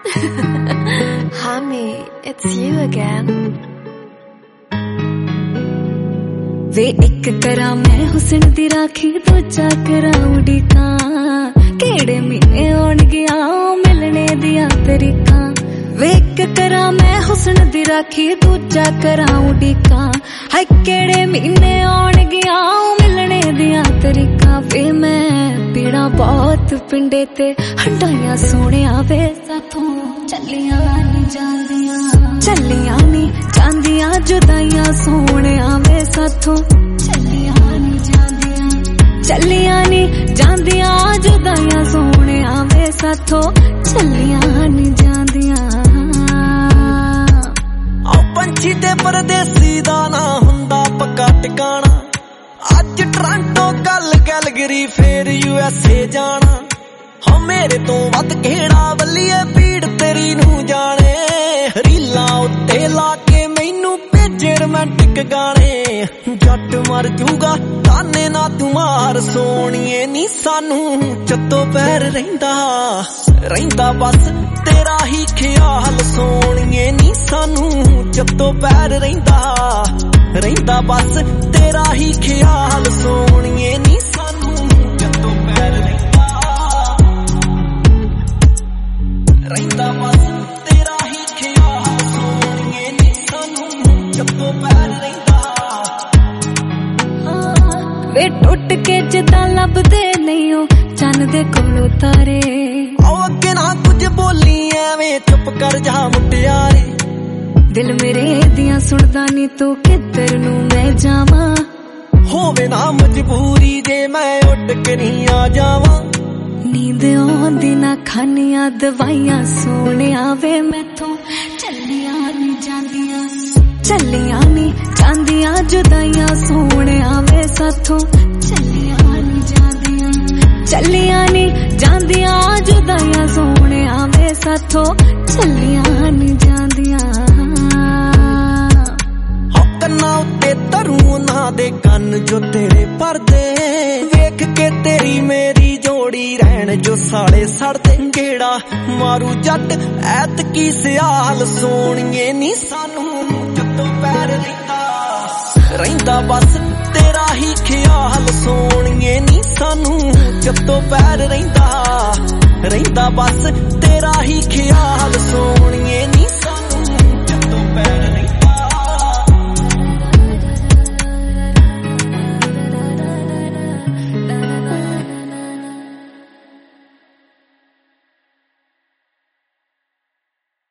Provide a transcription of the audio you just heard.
Hami, it's you again. वे एक करा मैं हुसन दी राखी दूजा करा उड़ीका केड़े महीने आउण गया मिलने दिया तरीका वे एक करा मैं हुसन दी राखी दूजा करा उड़ीका हाय केड़े महीने आउण गया मिलने दिया तरीका वे मैं पीड़ा बहुत पिंडे ते हंडाइया सोहणिया वे साथों चलियां नी जांदियां जुदाइयां सोहणिया वे साथों चलियां नी जांदियां जुदाइयां सोहणिया वे साथों चलियां नी जांदियां आ पंछी ते परदेसी दा ना हुंदा पक्का टिकाणा अज टोरंटो कल कैलगरी फिर USA जाना हो मेरे तो वध केड़ा वल्लीए पीड़ तेरी नू जाने रीलां उत्ते ला के मैनू भेजे रोमांटिक गाने जट मर जूगा ताने ना तू मार सोहणीए नी सानू जत्तो पैर रहिंदा बस तेरा ही ख्याल सोहणीए नी सानू जत्तो पैर रहिंदा बस तेरा ही ख्याल सोहणीए नी सानू जत्तो पैर रहिंदा बस तेरा ही ख्याल सोहणीए नी सानू जत्तो पैर रहिंदा वे टुट के जिदा लभदे नहीं हो चन्न दे कोलों तारे आओ अगे ना कुछ बोली एवें चुप कर जा मुटियारे दिल मेरे दियां सुनदा नी तू किधर नू मैं जावां होवे ना मजबूरी जे मैं उड़ के नहीं आ जावां नींद आउंदी ना खानियां दवाइयां सोहणिया वे मैथों चलियां नी जांदियां जुदाइयां सोहणिया वे साथों चलियां नी जांदियां जुदाइयां सोहणिया वे साथों चलियां नी जांदियां कन्ना उत्ते तरू ना दे कन जो तेरे परदे वेख के तेरी मेरी जोड़ी रहन जो साले सड़दे गेड़ा मारू जट ऐत की सियाल सोहणीए नी सानू जत्तों पैर रहिंदा बस तेरा ही ख्याल सोहणीए नी सानू जत्तों पैर रहिंदा बस तेरा ही ख्याल सोहणीए नी